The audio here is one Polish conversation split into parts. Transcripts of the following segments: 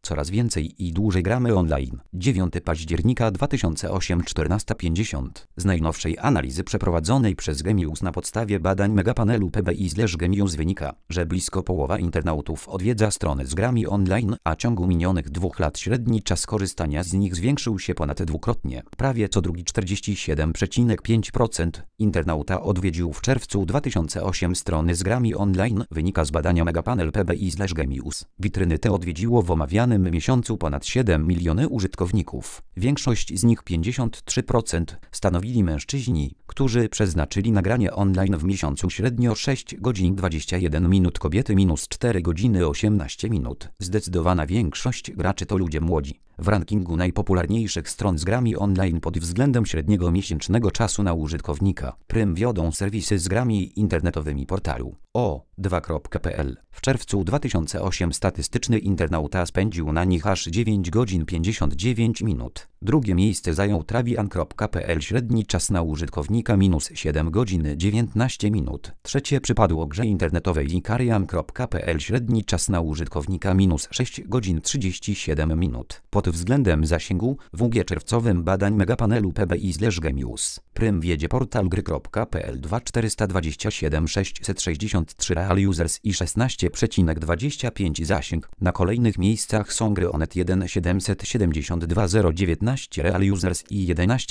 Coraz więcej i dłużej gramy online. 9 października 2008 14:50. Z najnowszej analizy przeprowadzonej przez Gemius na podstawie badań megapanelu PBI/Gemius wynika, że blisko połowa internautów odwiedza strony z grami online, a w ciągu minionych 2 lat średni czas korzystania z nich zwiększył się ponad dwukrotnie. Prawie co drugi 47,5% internauta odwiedził w czerwcu 2008 strony z grami online, wynika z badania megapanel PBI/Gemius. Witryny te odwiedziło w omawianym miesiącu ponad 7 miliony użytkowników. Większość z nich 53% stanowili mężczyźni, którzy przeznaczyli na granie online w miesiącu średnio 6 godzin 21 minut, kobiety -4 godziny 18 minut. Zdecydowana większość graczy to ludzie młodzi. W rankingu najpopularniejszych stron z grami online pod względem średniego miesięcznego czasu na użytkownika prym wiodą serwisy z grami internetowymi portalu o2.pl. W czerwcu 2008 statystyczny internauta spędził na nich aż 9 godzin 59 minut. Drugie miejsce zajął travian.pl, średni czas na użytkownika -7 godzin 19 minut. Trzecie przypadło grze internetowej Ikariam.pl, średni czas na użytkownika -6 godzin 37 minut. Pod względem zasięgu w UG czerwcowym badań megapanelu PBI/Gemius prym wiedzie portal gry.pl 2427 663 real users i 16,25 zasięg. Na kolejnych miejscach są gry Onet 1 772 019 real users i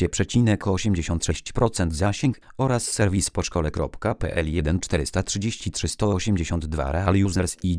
11,86% zasięg oraz serwis poczkole.pl 1 433 182 real users i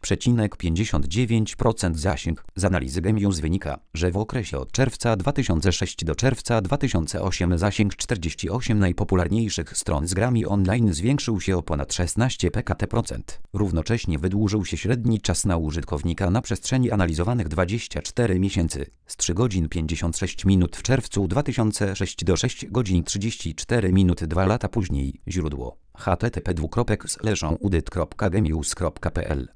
9,59% zasięg. Z analizy Gemius wynika, że w okresie od czerwca 2006 do czerwca 2008 zasięg 48 najpopularniejszych stron z grami online zwiększył się o ponad 16%. Równocześnie wydłużył się średni czas na użytkownika na przestrzeni analizowanych 24 miesięcy z 3 godzin 56 minut w czerwcu 2006 do 6 godzin 34 minut 2 lata później. Źródło http://udyt.gemius.pl